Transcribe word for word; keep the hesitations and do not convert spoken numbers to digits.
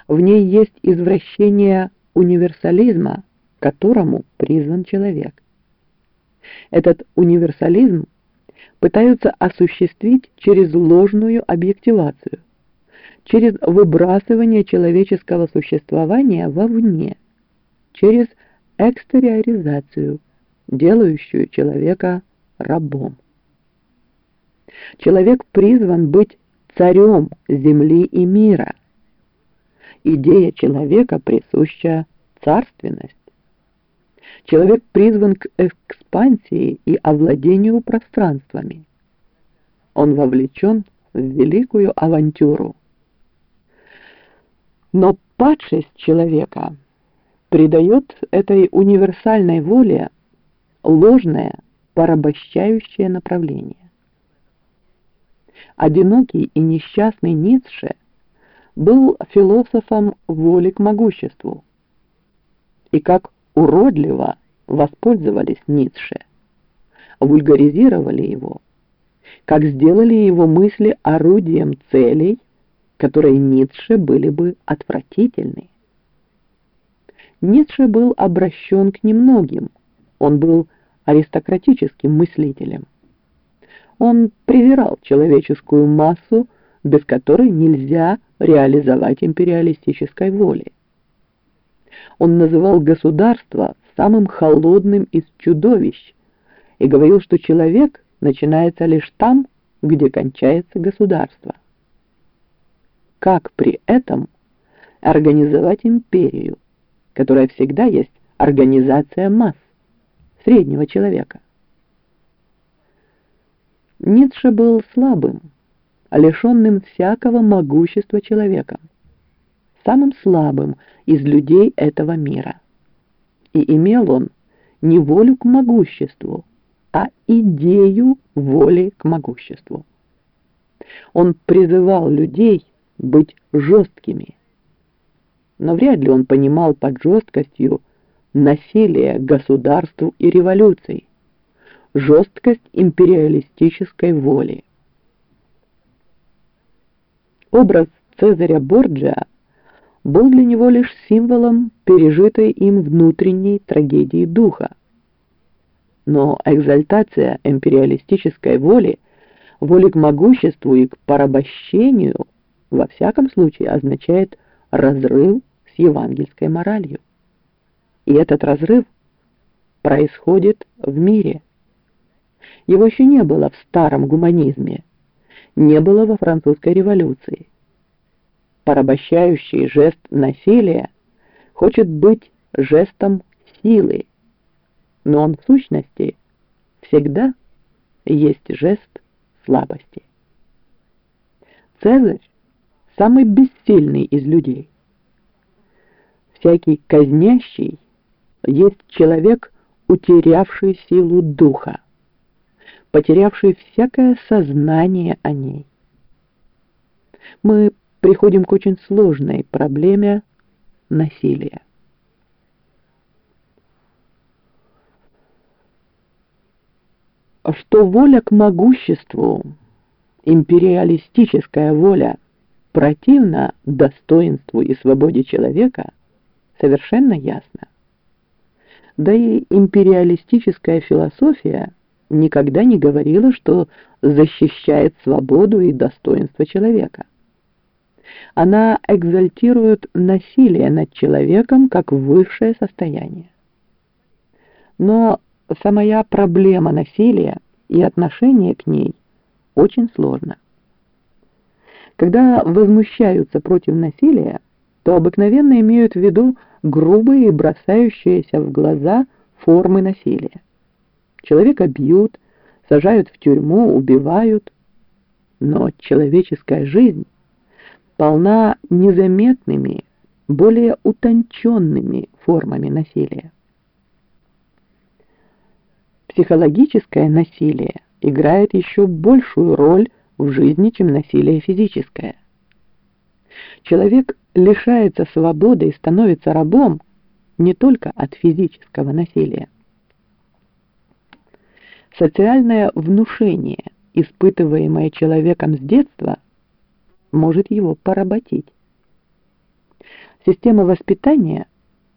В ней есть извращение универсализма, к которому призван человек. Этот универсализм пытаются осуществить через ложную объективацию, через выбрасывание человеческого существования вовне, через экстериоризацию, делающую человека рабом. Человек призван быть царем земли и мира. Идея человека присуща царственность. Человек призван к экспансии и овладению пространствами. Он вовлечен в великую авантюру. Но падшесть человека придает этой универсальной воле ложное, порабощающее направление. Одинокий и несчастный Ницше был философом воли к могуществу. И как уродливо воспользовались Ницше, вульгаризировали его, как сделали его мысли орудием целей, которые Ницше были бы отвратительны. Ницше был обращен к немногим, он был аристократическим мыслителем. Он презирал человеческую массу, без которой нельзя реализовать империалистической воли. Он называл государство самым холодным из чудовищ и говорил, что человек начинается лишь там, где кончается государство. Как при этом организовать империю, которая всегда есть организация масс, среднего человека? Ницше был слабым, лишенным всякого могущества человеком, самым слабым из людей этого мира. И имел он не волю к могуществу, а идею воли к могуществу. Он призывал людей быть жесткими, но вряд ли он понимал под жесткостью насилие государству и революций, жесткость империалистической воли. Образ Цезаря Борджиа был для него лишь символом пережитой им внутренней трагедии духа. Но экзальтация империалистической воли, воли к могуществу и к порабощению во всяком случае означает разрыв с евангельской моралью. И этот разрыв происходит в мире. Его еще не было в старом гуманизме, не было во французской революции. Порабощающий жест насилия хочет быть жестом силы, но он в сущности всегда есть жест слабости. Цезарь – самый бессильный из людей. Всякий казнящий есть человек, утерявший силу духа, потерявший всякое сознание о ней. Мы приходим к очень сложной проблеме насилия. Что воля к могуществу, империалистическая воля, противна достоинству и свободе человека, совершенно ясно. Да и империалистическая философия никогда не говорила, что защищает свободу и достоинство человека. Она экзальтирует насилие над человеком как высшее состояние. Но самая проблема насилия и отношение к ней очень сложна. Когда возмущаются против насилия, то обыкновенно имеют в виду грубые и бросающиеся в глаза формы насилия. Человека бьют, сажают в тюрьму, убивают. Но человеческая жизнь полна незаметными, более утонченными формами насилия. Психологическое насилие играет еще большую роль в жизни, чем насилие физическое. Человек лишается свободы и становится рабом не только от физического насилия. Социальное внушение, испытываемое человеком с детства, может его поработить. Система воспитания